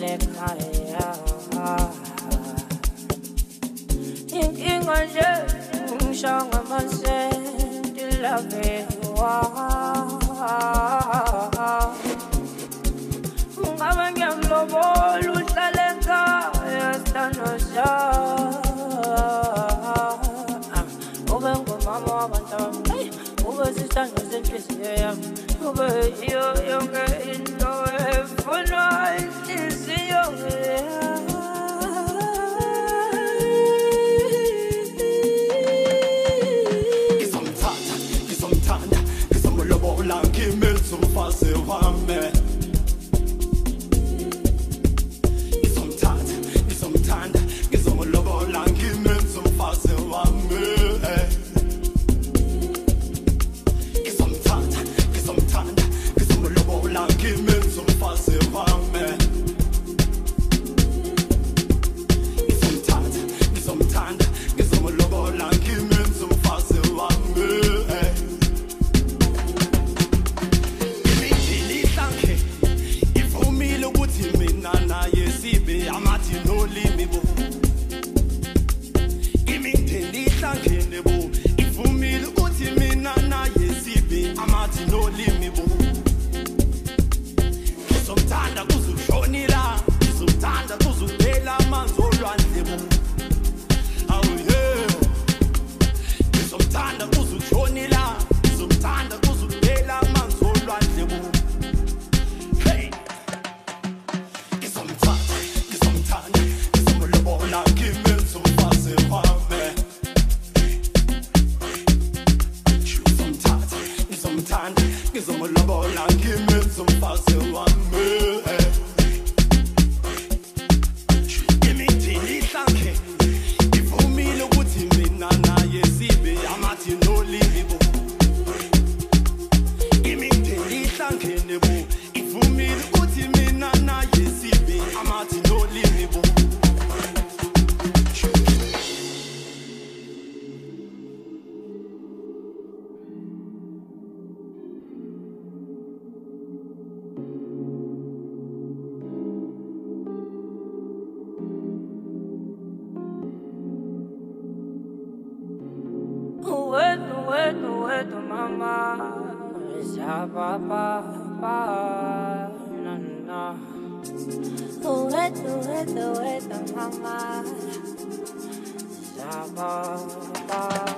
lekhaya inkinga nje ngisho ngamasenti lave ungaba ngiyamlobola uhlale ekhaya sithandwa ube ngumama wabantwana ube sisithandwa senhliziyo yami ube yiyo yonke into efunwa inhliziyo ngizomthanda ngizomlobola ngimenze umfazi wami ngizomthanda ngizomlobola ngimenze umfazi wami ngizomthanda ngizomlobola ngimenze umfazi wami ngizomthanda ngizomlobola ngimenze umfazi wami ivumile ukuthi mina naye sibe amathi nolimi bo imindeni ihlangene bo ivumile ukuthi mina naye sibe amathi nolimi bo ngizomthanda kuze ushonila ngizomthanda kuze uphela amanzi olwandle bo awu yeah ngizomthanda kuze ushonila ngizomthanda kuze uphela amanzi olwandle bo ngizomlobola ngimenze umfazi wami ngizomthanda ngizomlobola ngimenze umfazi wami imindeni ihlange ivumile ukuthi mina naye sibe amathi nolimi bo imindeni ihlangene bo ivumile ukuthi mina naye sibe amathi nolimi bo Wetu mama Zababa na na wetu mama Zababa